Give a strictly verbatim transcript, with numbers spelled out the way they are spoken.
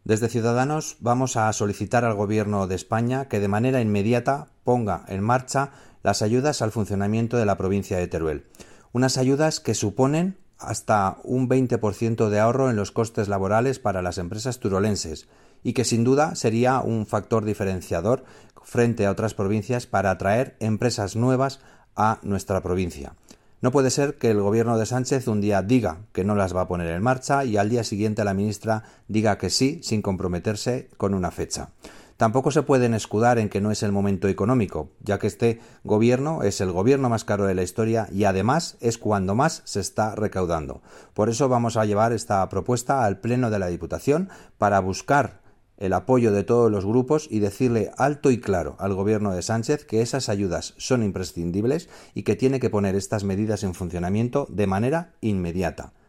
Desde Ciudadanos vamos a solicitar al Gobierno de España que de manera inmediata ponga en marcha las ayudas al funcionamiento de la provincia de Teruel. Unas ayudas que suponen hasta un veinte por ciento de ahorro en los costes laborales para las empresas turolenses y que sin duda sería un factor diferenciador frente a otras provincias para atraer empresas nuevas a nuestra provincia. No puede ser que el Gobierno de Sánchez un día diga que no las va a poner en marcha y al día siguiente la ministra diga que sí sin comprometerse con una fecha. Tampoco se pueden escudar en que no es el momento económico, ya que este gobierno es el gobierno más caro de la historia y además es cuando más se está recaudando. Por eso vamos a llevar esta propuesta al Pleno de la Diputación para buscar el apoyo de todos los grupos y decirle alto y claro al Gobierno de Sánchez que esas ayudas son imprescindibles y que tiene que poner estas medidas en funcionamiento de manera inmediata.